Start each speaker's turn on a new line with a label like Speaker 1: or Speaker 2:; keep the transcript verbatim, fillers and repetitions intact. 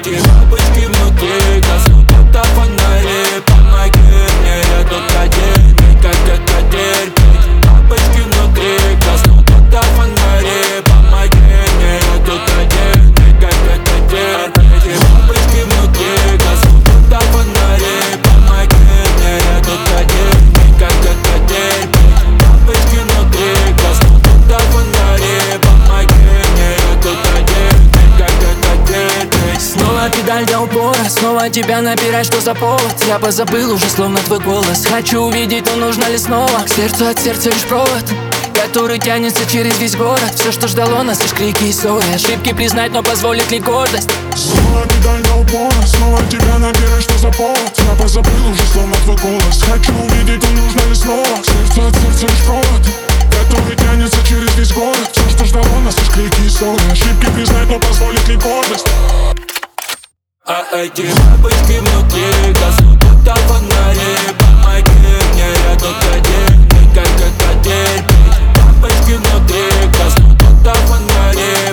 Speaker 1: эти бабочки внутри гаснут, будто фонари. Помоги мне, я тут один, не как это терпеть. Бабочки внутри гаснут, будто фонари. Помоги мне, я тут один, не как это терпеть. Эти бабочки внутри гаснут, будто фонари. Помоги мне, я тут один, не как это терпеть. Бабочки внутри гаснут, будто фонари. Помоги мне, я тут один, не как это терпеть.
Speaker 2: Снова педаль до упора, снова тебя напирать, что за повод. Я позабыл уже словно твой голос. Хочу увидеть, но нужно ли снова? К сердцу от сердца лишь провод, который тянется через весь город. Все, что ждало нас, лишь крики и ссоры. Ошибки признать, но позволит ли гордость?
Speaker 3: Снова педаль до упора, снова тебя набирать, что за повод. Я позабыл уже словно твой голос. Хочу увидеть, но нужно ли снова? К сердцу от сердца лишь провод, который тянется через весь город. Все, что ждало нас, лишь крики и ссоры. Ошибки признать, но позволит ли гордость?
Speaker 1: А эти бабочки внутри гаснут, будто фонари. Помоги мне, я тут один, не как это терпеть. Бабочки внутри гаснут, будто фонари.